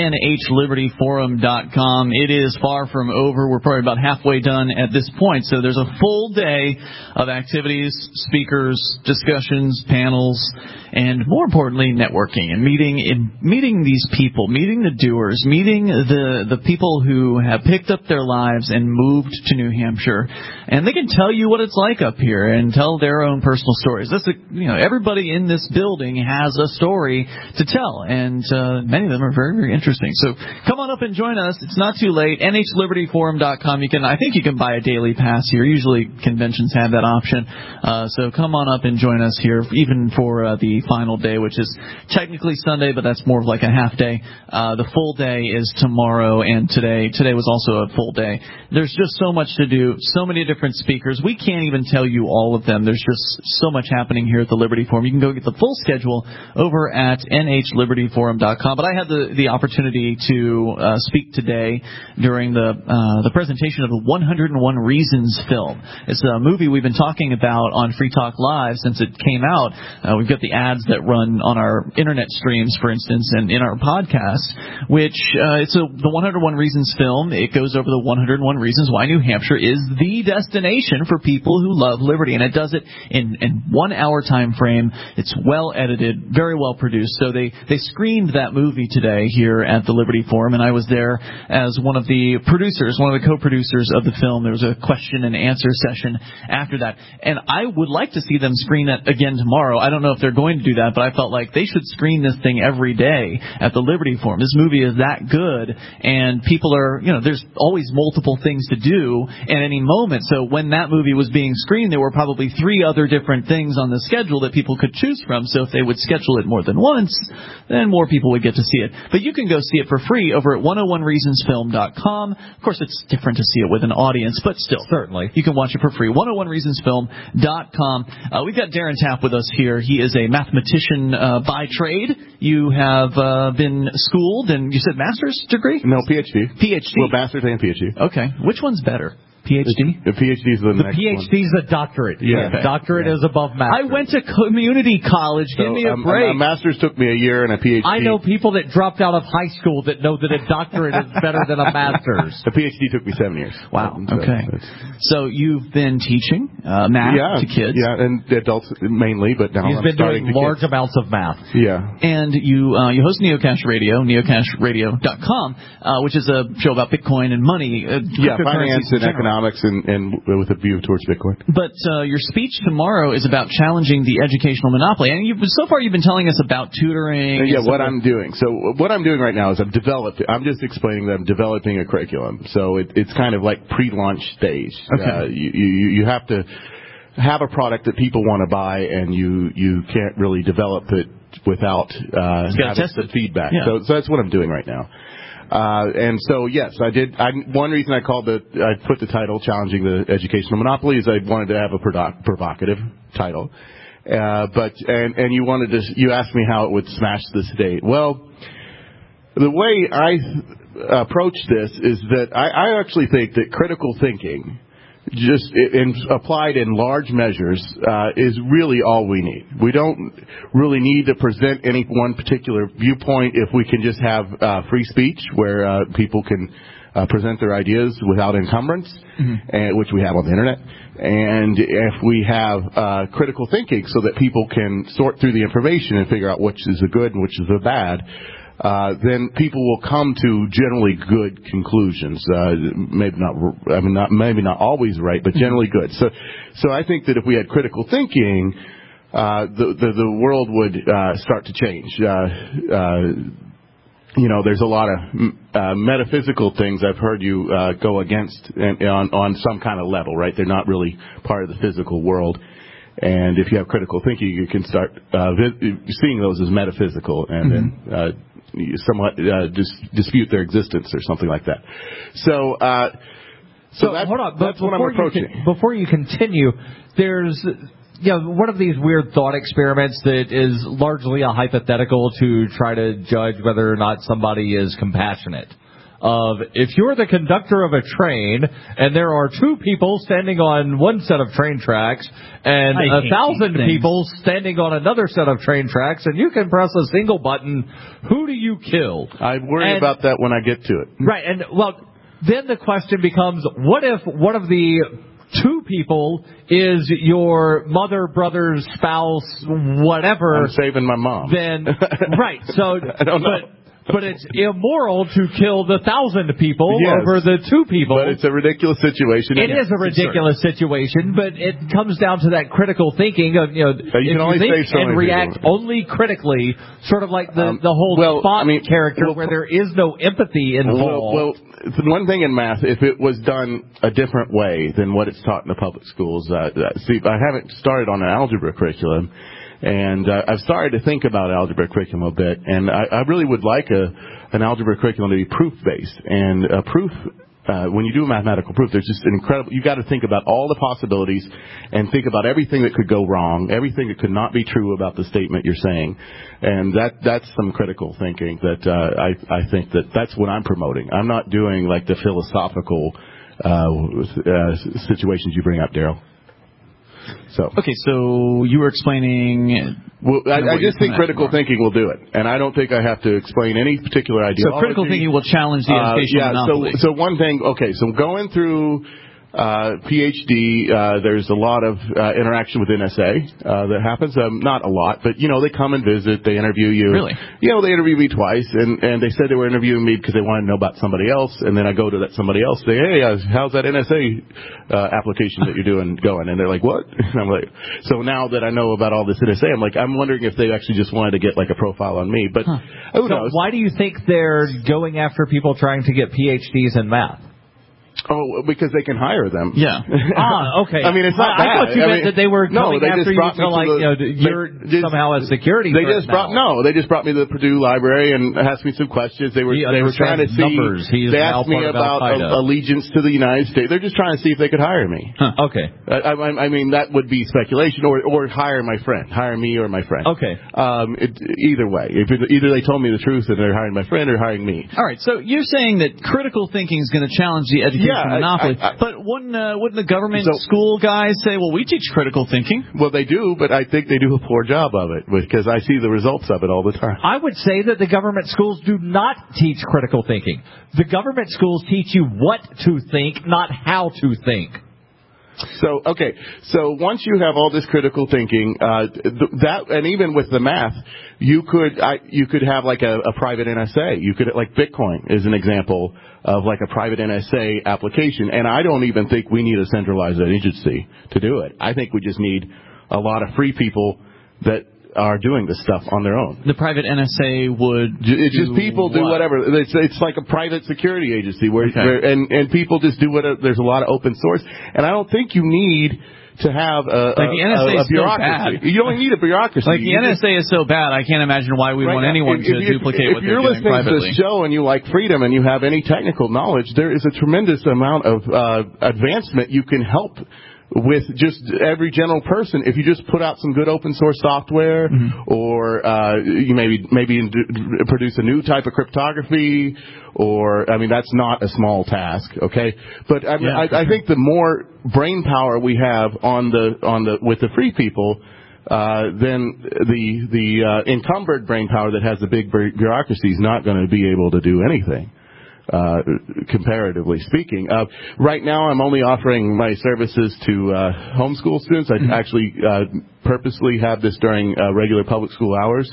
nhlibertyforum.com. It is far from over. We're probably about halfway done at this point. So there's a full day of activities, speakers, discussions, panels, and more importantly, networking and meeting these people, meeting the doers, meeting the people who have picked up their lives and moved to New Hampshire. And they can tell you what it's like up here and tell their own personal stories. Everybody in this building has a story to tell, and many of them are very, very interesting. So come on up and join us. It's not too late. NHLibertyForum.com. I think you can buy a daily pass here. Usually conventions have that option. So come on up and join us here, even for the final day, which is technically Sunday, but that's more of like a half day. The full day is tomorrow and today. Today was also a full day. There's just so much to do, so many different speakers. We can't even tell you all of them. There's just so much happening here at the Liberty Forum. You can go get the full schedule over at nhlibertyforum.com. But I had the opportunity to speak today during the presentation of the 101 Reasons film. It's a movie we've been talking about on Free Talk Live since it came out. We've got the ads that run on our internet streams, for instance, and in our podcast, which it's the 101 Reasons film. It goes over the 101 reasons why New Hampshire is the destination for people who love liberty, and it does it in 1 hour time frame. It's well edited, very well produced. So they screened that movie today here at the Liberty Forum, and I was there as one of the producers, one of the co-producers of the film. There was a question and answer session after that, and I would like to see them screen it again tomorrow. I don't know if they're going to do that, but I felt like they should screen this thing every day at the Liberty Forum. This movie is that good, and people are, there's always multiple things to do at any moment. So when that movie was being screened, there were probably 3 other different different things on the schedule that people could choose from. So if they would schedule it more than once, then more people would get to see it. But you can go see it for free over at 101reasonsfilm.com. Of course, it's different to see it with an audience, but still. Certainly. You can watch it for free. 101reasonsfilm.com. We've got Darren Tapp with us here. He is a mathematician by trade. You have been schooled, and you said master's degree? No, PhD. PhD. Well, master's and PhD. Okay. Which one's better? PhD? The PhD is the next one. PhD is a doctorate. Yeah. Okay. Doctorate is above master's. I went to community college. Give me a break. A master's took me a year and a PhD. I know people that dropped out of high school that know that a doctorate is better than a master's. A PhD took me 7 years. Wow. Okay. So you've been teaching math to kids. Yeah, and adults mainly, but now He's been doing large amounts of math. Yeah. And you host Neocash Radio, neocashradio.com, which is a show about Bitcoin and money. Finance and economics and with a view towards Bitcoin. But your speech tomorrow is about challenging the educational monopoly. And so far you've been telling us about tutoring. Yeah, what I'm doing. So what I'm doing right now is I'm just explaining that I'm developing a curriculum. So it's kind of like pre-launch stage. Okay. You have to have a product that people want to buy, and you can't really develop it without having some feedback. Yeah. So that's what I'm doing right now. And so, yes, I did. One reason I put the title "Challenging the Educational Monopoly" is I wanted to have a provocative title. But you asked me how it would smash the state. Well, the way I approach this is that I actually think that critical thinking, just applied in large measures, is really all we need. We don't really need to present any one particular viewpoint if we can just have free speech where people can present their ideas without encumbrance, which we have on the internet. And if we have critical thinking so that people can sort through the information and figure out which is the good and which is the bad, then people will come to generally good conclusions. Maybe not always right, but generally good. So I think that if we had critical thinking, the world would start to change. There's a lot of metaphysical things I've heard you go against on some kind of level, right? They're not really part of the physical world. And if you have critical thinking, you can start seeing those as metaphysical and then somewhat dispute their existence or something like that. So hold on. That's what I'm approaching. Before you continue, there's one of these weird thought experiments that is largely a hypothetical to try to judge whether or not somebody is compassionate. If you're the conductor of a train and there are two people standing on one set of train tracks and 1,000 people standing on another set of train tracks, and you can press a single button, who do you kill? I worry about that when I get to it. Right, and then the question becomes, what if one of the two people is your mother, brother, spouse, whatever? I'm saving my mom. Then, right, so I don't know. But it's immoral to kill the 1,000 people over the two people. But it's a ridiculous situation. It is a ridiculous situation, but it comes down to that critical thinking of, you can only think save so and many react people. only critically, sort of like the whole Spock character where there is no empathy involved. Well, one thing in math, if it was done a different way than what it's taught in the public schools, see, I haven't started on an algebra curriculum. And I've started to think about algebra curriculum a bit, and I really would like an algebra curriculum to be proof-based. And a proof, when you do a mathematical proof, there's just an incredible. You've got to think about all the possibilities and think about everything that could go wrong, everything that could not be true about the statement you're saying. And that's some critical thinking that I think that's what I'm promoting. I'm not doing like the philosophical situations you bring up, Daryl. Okay, so you were explaining. Well, I just think critical thinking will do it, and I don't think I have to explain any particular ideology. So critical thinking will challenge the educational monopoly. So one thing. Okay, so going through PhD, there's a lot of interaction with NSA that happens. Not a lot, but they come and visit. They interview you. Really? They interview me twice, and they said they were interviewing me because they wanted to know about somebody else. And then I go to that somebody else, say, hey, how's that NSA application that you're doing going? And they're like, what? And I'm like, so now that I know about all this NSA, I'm wondering if they actually just wanted to get like a profile on me. But who knows? Why do you think they're going after people trying to get PhDs in math? Oh, because they can hire them. Yeah. Okay. I mean, it's not bad. I thought you meant that they were coming after you to, like, you're somehow a security They threat just brought me to the Purdue Library and asked me some questions. They were trying to see. They asked me about allegiance to the United States. They're just trying to see if they could hire me. Huh. Okay. I mean, that would be speculation, or hire my friend, hire me or my friend. Okay. Either way, either they told me the truth and they're hiring my friend or hiring me. All right. So you're saying that critical thinking is going to challenge the education monopoly. But wouldn't the government school guys say, well, we teach critical thinking? Well, they do, but I think they do a poor job of it because I see the results of it all the time. I would say that the government schools do not teach critical thinking. The government schools teach you what to think, not how to think. So once you have all this critical thinking, and even with the math, you could have like a private NSA. You could, like Bitcoin is an example of like a private NSA application. And I don't even think we need a centralized agency to do it. I think we just need a lot of free people that are doing this stuff on their own. The private NSA would it's just people do whatever. It's like a private security agency where people just do whatever. There's a lot of open source, and I don't think you need to have a bureaucracy. You don't need a bureaucracy. Like the NSA is so bad, I can't imagine why we want anyone to duplicate what they're doing privately. If you're listening to this show and you like freedom and you have any technical knowledge, there is a tremendous amount of advancement you can help with just every general person. If you just put out some good open source software, or you maybe produce a new type of cryptography, or that's not a small task, okay? But I think the more brain power we have with the free people, then the encumbered brain power that has the big bureaucracy is not going to be able to do anything. Comparatively speaking. Right now I'm only offering my services to homeschool students. I actually purposely have this during regular public school hours.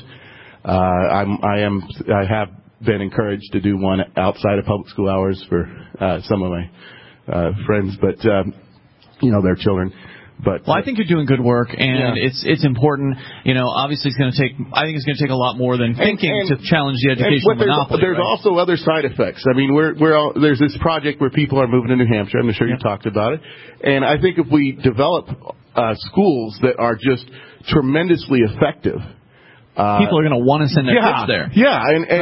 I have been encouraged to do one outside of public school hours for some of my friends, but their children. Well, I think you're doing good work, and it's important. Obviously, I think it's going to take a lot more than thinking to challenge the educational monopoly. There's also other side effects. I mean, there's this project where people are moving to New Hampshire. I'm sure you talked about it, and I think if we develop schools that are just tremendously effective. People are going to want to send their kids there. Yeah,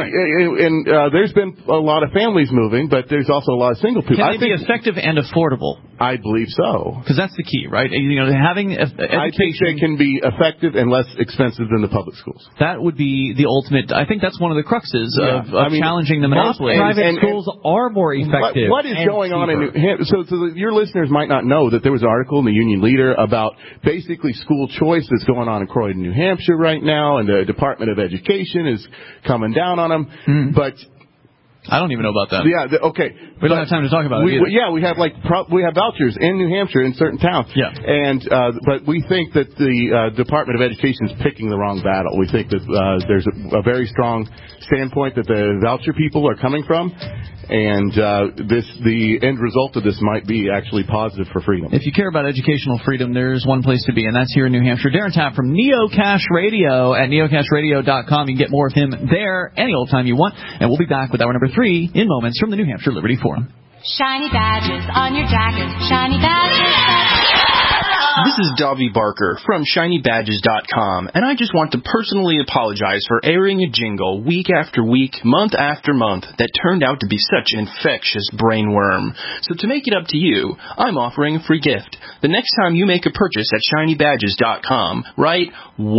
and there's been a lot of families moving, but there's also a lot of single people. Can they be effective and affordable? I believe so. Because that's the key, right? Having education. I think they can be effective and less expensive than the public schools. That would be the ultimate. I think that's one of the cruxes of challenging the monopoly. Private schools are more effective. What is going on in New Hampshire? So your listeners might not know that there was an article in the Union Leader about basically school choice that's going on in Croydon, New Hampshire right now, and the Department of Education is coming down on them. But I don't even know about that. Yeah, okay. We don't have time to talk about it. We have vouchers in New Hampshire in certain towns. Yeah. And but we think that the Department of Education is picking the wrong battle. We think that there's a very strong standpoint that the voucher people are coming from, and the end result of this might be actually positive for freedom. If you care about educational freedom, there's one place to be, and that's here in New Hampshire. Darren Tapp from Neocash Radio at neocashradio.com. You can get more of him there any old time you want, and we'll be back with hour number 3 in moments from the New Hampshire Liberty Forum. Shiny badges on your jacket, shiny badges. This is Davi Barker from ShinyBadges.com, and I just want to personally apologize for airing a jingle week after week, month after month, that turned out to be such an infectious brainworm. So to make it up to you, I'm offering a free gift. The next time you make a purchase at ShinyBadges.com, write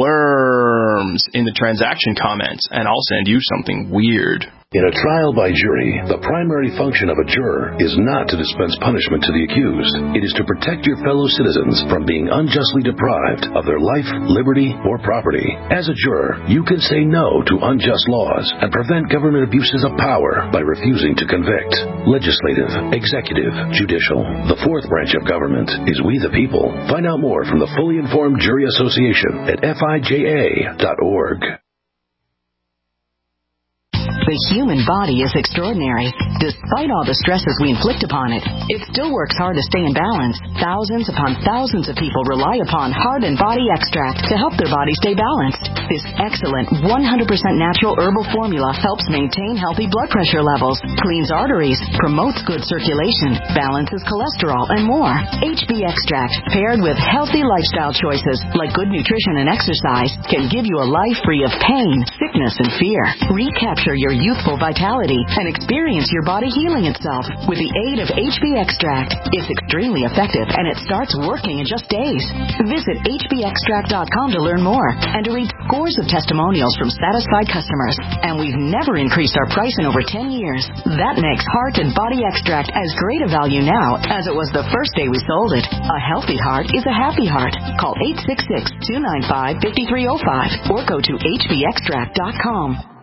worms in the transaction comments, and I'll send you something weird. In a trial by jury, the primary function of a juror is not to dispense punishment to the accused. It is to protect your fellow citizens from being unjustly deprived of their life, liberty, or property. As a juror, you can say no to unjust laws and prevent government abuses of power by refusing to convict. Legislative, executive, judicial. The fourth branch of government is we the people. Find out more from the Fully Informed Jury Association at FIJA.org. The human body is extraordinary. Despite all the stresses we inflict upon it, it still works hard to stay in balance. Thousands upon thousands of people rely upon Heart and Body Extract to help their body stay balanced. This excellent 100% natural herbal formula helps maintain healthy blood pressure levels, cleans arteries, promotes good circulation, balances cholesterol, and more. HB Extract, paired with healthy lifestyle choices like good nutrition and exercise, can give you a life free of pain, sickness, and fear. Recapture your youthful vitality and experience your body healing itself with the aid of HB Extract. It's extremely effective and it starts working in just days. Visit hbextract.com to learn more and to read scores of testimonials from satisfied customers. And we've never increased our price in over 10 years. That makes Heart and Body Extract as great a value now as it was the first day we sold it. A healthy heart is a happy heart. Call 866-295-5305 or go to hbextract.com.